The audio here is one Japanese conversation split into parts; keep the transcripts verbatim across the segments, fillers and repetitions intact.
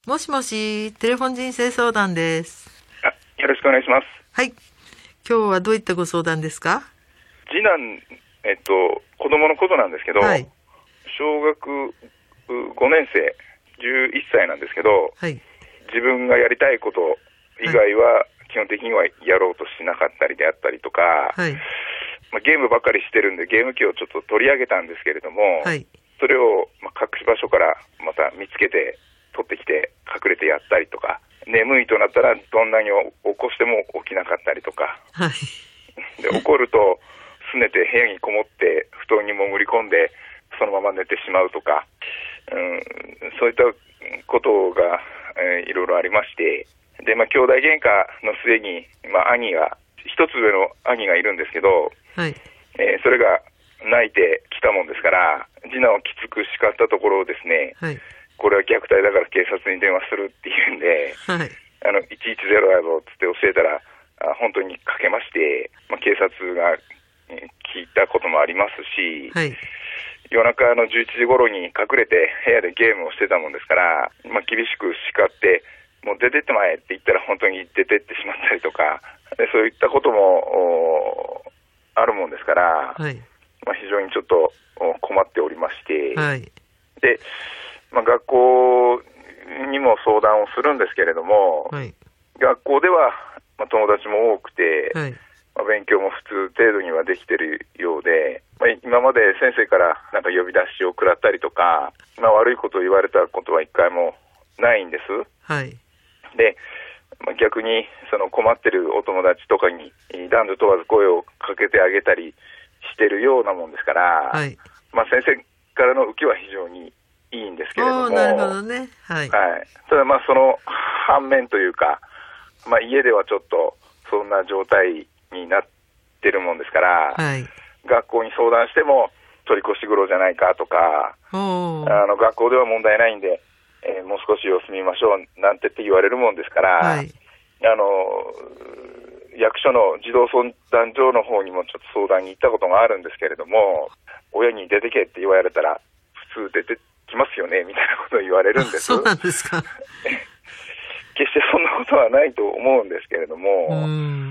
もしもし、テレフォン人生相談です。 あ、よろしくお願いします。 はい。今日はどういったご相談ですか？ 次男、えっと、子供のことなんですけど、 はい、 小学ごねん生、じゅういっさいなんですけど、 はい、 自分がやりたいこと以外は基本的にはやろうとしなかったりであったりとか、 はい、 まあ、ゲームばっかりしてるんでゲーム機をちょっと取り上げたんですけれども、 はい、 それをまあ隠し場所からまた見つけて取ってきて隠れてやったりとか、眠いとなったらどんなに起こしても起きなかったりとか、 はい、 で怒るとすねて部屋にこもって布団に潜り込んでそのまま寝てしまうとか、うん、そういったことが、えー、いろいろありまして、で、まあ、兄弟喧嘩の末に、まあ、兄が一つ上の兄がいるんですけど、 はい、 えー、それが泣いてきたもんですから次男をきつく叱ったところですね、 はい、これは虐待だから警察に電話するっていうんで、 はい、 あのいちいちゼロやぞって教えたらあ本当にかけまして、まあ、警察が聞いたこともありますし、 はい、 夜中のじゅういちじ頃に隠れて部屋でゲームをしてたもんですから、まあ、厳しく叱ってもう出てってまえって言ったら本当に出てってしまったりとかで、そういったこともあるもんですから、 はい、 まあ、非常にちょっと困っておりまして、 はい、 で、まあ、学校にも相談をするんですけれども、 はい、 学校では、まあ、友達も多くて、 はい、 まあ、勉強も普通程度にはできているようで、まあ、今まで先生からなんか呼び出しを食らったりとか、まあ、悪いことを言われたことは一回もないんです。 はい、 で、まあ、逆にその困ってるお友達とかに男女問わず声をかけてあげたりしてるようなもんですから、 はい、 まあ、先生からの受けは非常にいいんですけれども、 なるほどね、はい、 はい、ただまあその反面というか、まあ、家ではちょっとそんな状態になってるもんですから、 はい、 学校に相談しても取り越し苦労じゃないかとか、 おあの学校では問題ないんで、えー、もう少し様子見ましょうなんてって言われるもんですから、 はい、 あの役所の児童相談所の方にもちょっと相談に行ったことがあるんですけれども、親に出てけって言われたら普通出てきますよねみたいなことを言われるんです。 そうなんですか。 決してそんなことはないと思うんですけれども、 うん、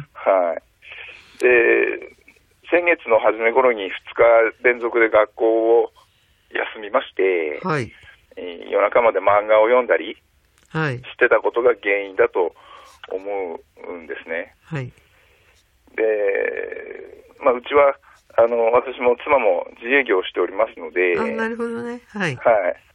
はい。で、先月の初め頃にふつか連続で学校を休みまして、 はい、 夜中まで漫画を読んだりしてたことが原因だと思うんですね。 はい、 で、まあ、うちはあの私も妻も自営業をしておりますので、 あ、なるほどね、はい、 はい、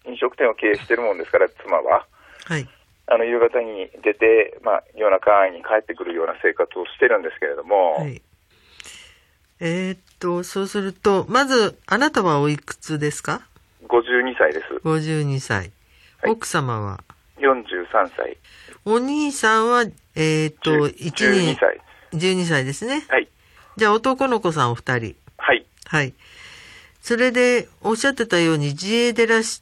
飲食店を経営してるもんですから妻は、 はい、 あの夕方に出て、まあ、夜中に帰ってくるような生活をしてるんですけれども、 はい、えー、っとそうするとまずあなたはおいくつですか？ ごじゅうにさいです。 ごじゅうにさい、はい、奥様はよんじゅうさんさい、 お兄さんはえー、っといちにん、 じゅうにさい、 じゅうにさいですね。 はい。 じゃあ男の子さんお二人、 はい、 はい。それでおっしゃってたように自営でらして、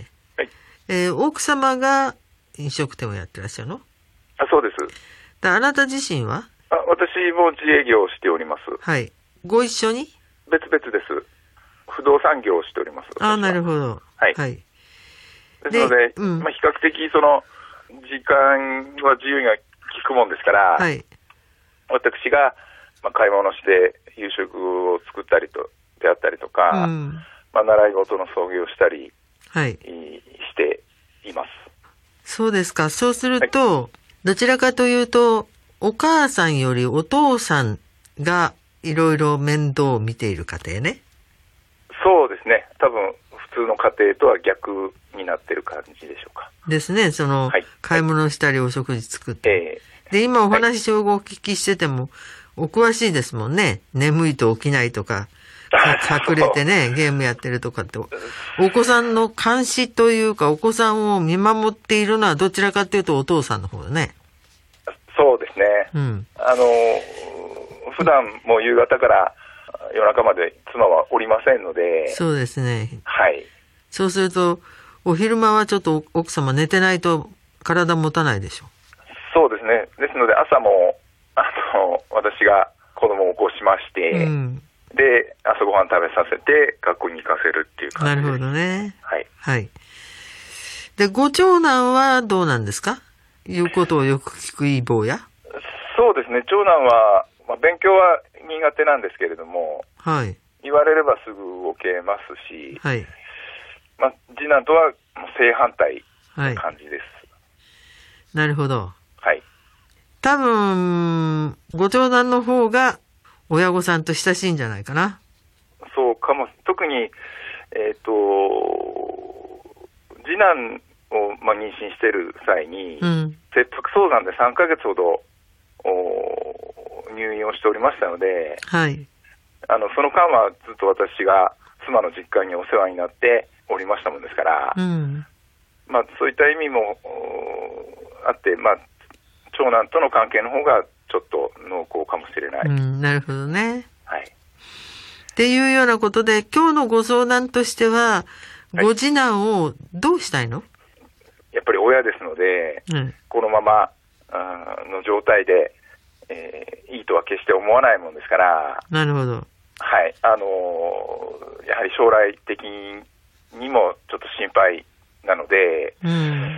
はい、 えー、奥様が飲食店をやってらっしゃるの？ あ、そうです。 だあなた自身は？ あ、私も自営業をしております。 はい。ご一緒に？ 別々です。不動産業をしております。 あ、なるほど。 はい。 はい、 ですので、うん、まあ、比較的その時間は自由が利くもんですから、 はい、 私が、まあ、買い物して夕食を作ったりとであったりとか、うん、まあ、習い事の送迎をしたり、はい、しています。 そうですか。そうすると、はい、どちらかというとお母さんよりお父さんがいろいろ面倒を見ている家庭ね。 そうですね。多分普通の家庭とは逆になってる感じでしょうか。 ですね。その、はい、買い物したりお食事作って、えー、で今お話をお聞きしてても、はい、お詳しいですもんね。眠いと起きないとか隠れてねゲームやってるとかって、お子さんの監視というかお子さんを見守っているのはどちらかというとお父さんの方だね。 そうですね、うん、あの普段も夕方から夜中まで妻はおりませんので。 そうですね、 はい。 そうするとお昼間はちょっと奥様寝てないと体持たないでしょ。 そうですね。ですので朝もあの私が子供を起こしまして、うん、で朝ごはん食べさせて学校に行かせるっていう感じです。 なるほどね。 はい、 はい、 で、ご長男はどうなんですか？言うことをよく聞くいい坊や？ そうですね。長男は、まあ、勉強は苦手なんですけれども、 はい。 言われればすぐ動けますし、 はい。 まあ、次男とは正反対な感じです。はい、 なるほど。 はい。 多分、ご長男の方が親御さんと親しいんじゃないかな。 そうかも。特に、えっと、次男を、まあ、妊娠している際に、うん、切迫早産でさんかげつほど入院をしておりましたので、 はい、 あのその間はずっと私が妻の実家にお世話になっておりましたもんですから、うん、まあ、そういった意味もあって、まあ、長男との関係の方がちょっと濃厚かもしれない。 うん、なるほどね。 はい。 っていうようなことで、今日のご相談としては、ご次男をどうしたいの？ やっぱり親ですので、うん、このままの状態で、えー、いいとは決して思わないもんですから。 なるほど。 はい。あのー、やはり将来的にもちょっと心配なので、うん、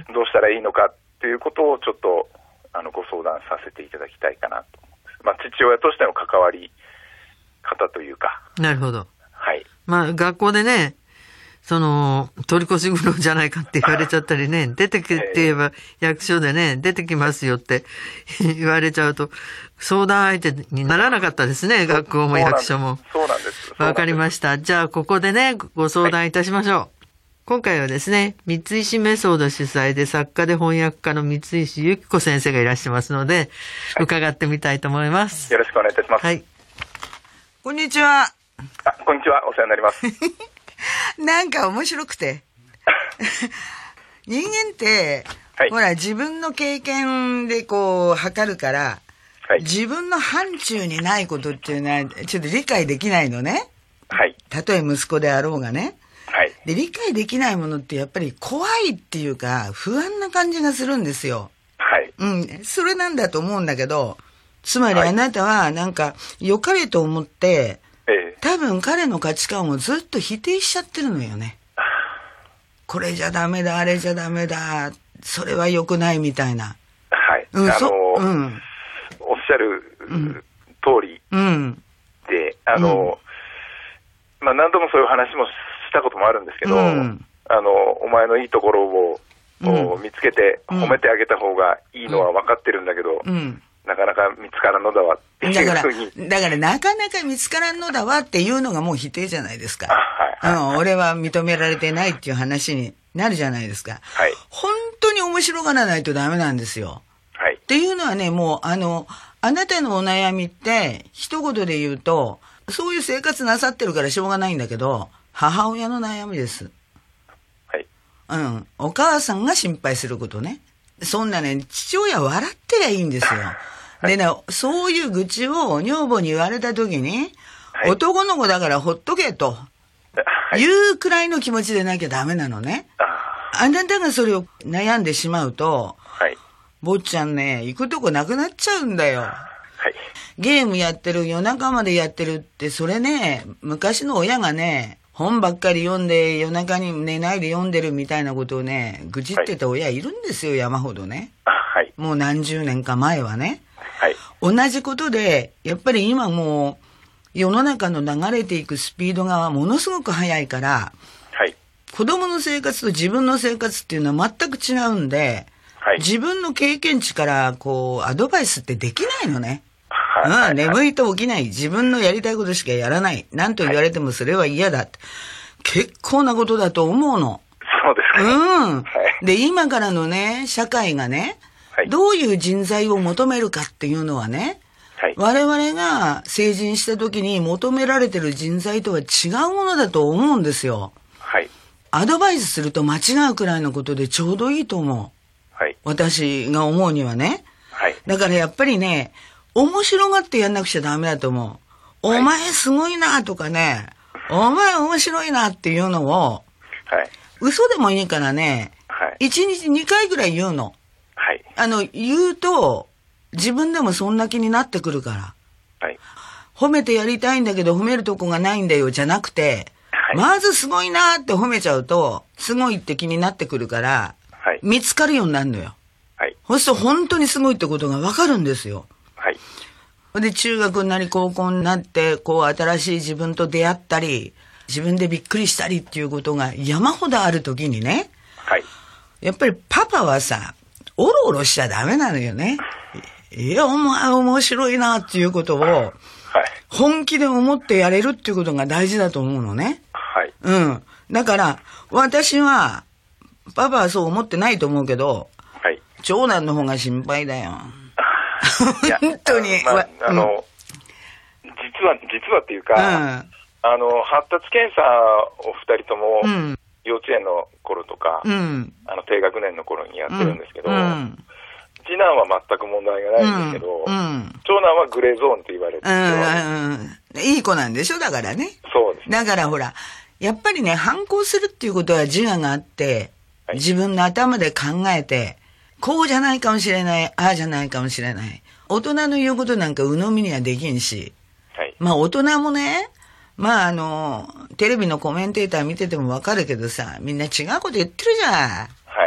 どうしたらいいのかということをちょっとあのご相談させていただきたいかなと。まあ、父親としての関わり方というか。 なるほど。 はい。 まあ、学校でね、その、取り越し苦労じゃないかって言われちゃったりね、出てきて言えば役所でね、出てきますよって言われちゃうと、相談相手にならなかったですね、学校も役所も。 そうなんです。 わかりました。じゃあ、ここでね、ご相談いたしましょう。はい、今回はですね、三石メソード主催で作家で翻訳家の三石由紀子先生がいらっしゃいますので、はい、伺ってみたいと思います。 よろしくお願いいたします。 はい。こんにちは。 あ、こんにちは。お世話になります。 なんか面白くて。人間って、はい、ほら、自分の経験でこう、測るから、はい、自分の範疇にないことっていうのは、ちょっと理解できないのね。 はい。 たとえ息子であろうがね。 はい。 で、理解できないものってやっぱり怖いっていうか、不安な感じがするんですよ。 はい。 うん。それなんだと思うんだけど、つまりあなたはなんか、良かれと思って、はい、多分彼の価値観をずっと否定しちゃってるのよね。これじゃダメだ、あれじゃダメだ、それは良くないみたいな。 はい。うん、あの、うん、おっしゃる、うん、通りで、うん、あの、うん、まあ何度もそういう話もしたこともあるんですけど、うん、あの、お前のいいところを、うん、見つけて褒めてあげた方がいいのは分かってるんだけど、うんうんなかなか見つからんのだわっていうふうに。だから、だからなかなか見つからんのだわっていうのがもう否定じゃないですか。はいはいはい、うん、俺は認められてないっていう話になるじゃないですか。はい、本当に面白がらないとダメなんですよ。はい、っていうのはね、もうあの、あなたのお悩みって一言で言うと、そういう生活なさってるからしょうがないんだけど、母親の悩みです。はい。うん。お母さんが心配することね。そんなね、父親笑ってりゃいいんですよ。でね、そういう愚痴を女房に言われた時に、はい、男の子だからほっとけと、はい、いうくらいの気持ちでなきゃダメなのね。あ, あなたがそれを悩んでしまうと、はい、坊ちゃんね、行くとこなくなっちゃうんだよ。はい、ゲームやってる、夜中までやってるって、それね、昔の親がね、本ばっかり読んで夜中に寝ないで読んでるみたいなことをね、愚痴ってた親いるんですよ、山ほどね。はい、もう何十年か前はね。はい、同じことで、やっぱり今もう世の中の流れていくスピードがものすごく速いから、はい、子供の生活と自分の生活っていうのは全く違うんで、はい、自分の経験値からこうアドバイスってできないのね。はい、うん、眠いと起きない。自分のやりたいことしかやらない。何と言われてもそれは嫌だって。結構なことだと思うの。 そうですか。 うん。はい、で、今からのね、社会がね、はい、どういう人材を求めるかっていうのはね、はい、我々が成人した時に求められてる人材とは違うものだと思うんですよ。はい、アドバイスすると間違うくらいのことでちょうどいいと思う。はい、私が思うにはね。はい、だからやっぱりね、面白がってやんなくちゃダメだと思う。お前すごいなとかね、お前面白いなっていうのを、はい、嘘でもいいからね、はい、いちにちにかいぐらい言うの。はい、あの、言うと、自分でもそんな気になってくるから。はい、褒めてやりたいんだけど褒めるとこがないんだよじゃなくて、はい、まずすごいなって褒めちゃうと、すごいって気になってくるから、 はい、見つかるようになるのよ。はい。そうすると本当にすごいってことがわかるんですよ。はい。で、中学になり高校になって、こう新しい自分と出会ったり、自分でびっくりしたりっていうことが山ほどあるときにね。はい。やっぱりパパはさ、おろおろしちゃダメなのよね。いや、お前面白いなっていうことを、はい。本気で思ってやれるっていうことが大事だと思うのね。はい。うん。だから、私は、パパはそう思ってないと思うけど、はい。長男の方が心配だよ。本当に。 まあ、あの、うん、実は、実はっていうか、うん、あの、発達検査を二人とも、うん、幼稚園の頃とか、うん、あの、低学年の頃にやってるんですけど、うん、次男は全く問題がないんですけど、うんうん、長男はグレーゾーンって言われてる、 うんうん、いい子なんでしょだからね。 そうです、ね。 だからほら、やっぱりね、反抗するっていうことは自我があって、はい、自分の頭で考えて、こうじゃないかもしれない、ああじゃないかもしれない。大人の言うことなんか鵜呑みにはできんし、はい、まあ大人もね、まああの、テレビのコメンテーター見ててもわかるけどさ、みんな違うこと言ってるじゃん。はい、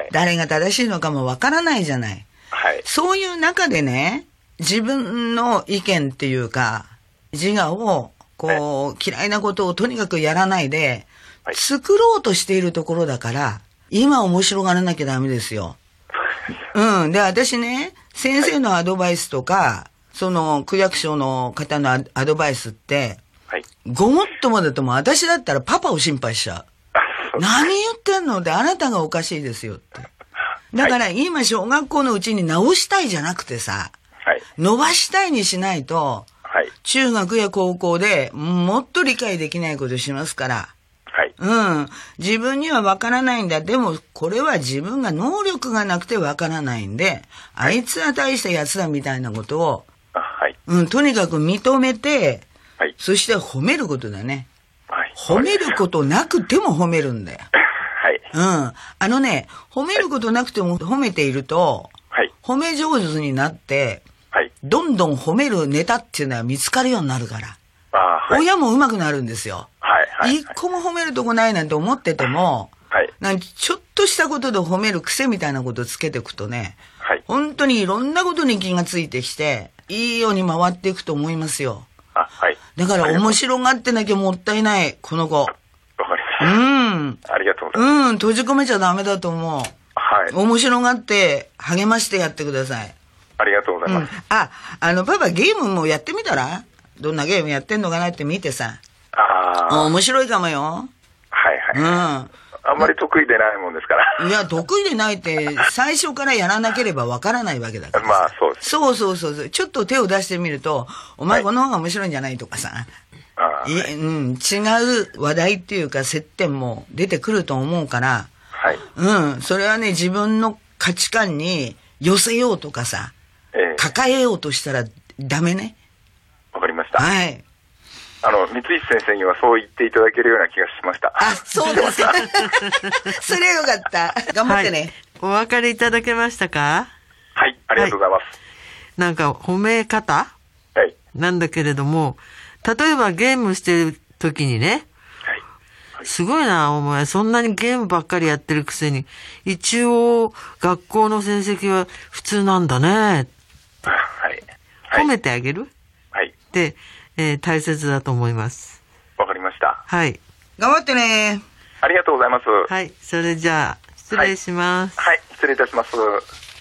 誰が正しいのかもわからないじゃない。はい、そういう中でね、自分の意見っていうか、自我を、こう、はい、嫌いなことをとにかくやらないで、はい、作ろうとしているところだから、今面白がらなきゃダメですよ。うん。で、私ね、先生のアドバイスとか、はい、その、区役所の方のアドバイスって、はい、ごもっともだとも私だったらパパを心配しちゃう。何言ってんのってあなたがおかしいですよって。だから今小学校のうちに直したいじゃなくてさ、はい、伸ばしたいにしないと、はい、中学や高校でもっと理解できないことしますから。はい。うん。自分にはわからないんだ。でも、これは自分が能力がなくてわからないんで、はい、あいつは大したやつだみたいなことを、はい。うん、とにかく認めて、はい。そして褒めることだね。はい。褒めることなくても褒めるんだよ。はい。うん。あのね、褒めることなくても褒めていると、はい。褒め上手になって、はい。どんどん褒めるネタっていうのは見つかるようになるから。ああ、はい。親も上手くなるんですよ。はい。一個も褒めるとこないなんて思ってても、はい、なんちょっとしたことで褒める癖みたいなことをつけていくとね、はい、本当にいろんなことに気がついてきて、いいように回っていくと思いますよ。あ、はい。だから面白がってなきゃもったいない、この子。わかりました。うん。ありがとうございます。 うん、閉じ込めちゃダメだと思う。はい。面白がって励ましてやってください。 ありがとうございます。うん、 あ、あの、パパゲームもやってみたら？どんなゲームやってんのかなって見てさ。ああ。面白いかもよ。 はいはい。うん。あんまり得意でないもんですから。 いや、得意でないって、最初からやらなければわからないわけだから。 まあ、そうです。 そうそうそうそう。ちょっと手を出してみると、お前この方が面白いんじゃないとかさ。はい、いうん、違う話題っていうか接点も出てくると思うから。はい。うん。それはね、自分の価値観に寄せようとかさ、えー、抱えようとしたらダメね。 わかりました。 はい。 あの、三石先生にはそう言っていただけるような気がしました。 あ、そうですか。それよかった。頑張ってね、はい。 お別れいただけましたか？ はい、ありがとうございます。はい、 なんか、褒め方はい。なんだけれども、例えばゲームしてる時にね、はい。はい、すごいな、お前、そんなにゲームばっかりやってるくせに、一応、学校の成績は普通なんだね。はい。はい、褒めてあげる？はい。で、えー、大切だと思います。 わかりました。 はい。 頑張ってね。 ありがとうございます。 はい。それじゃあ、失礼します。 はい、はい、失礼いたします。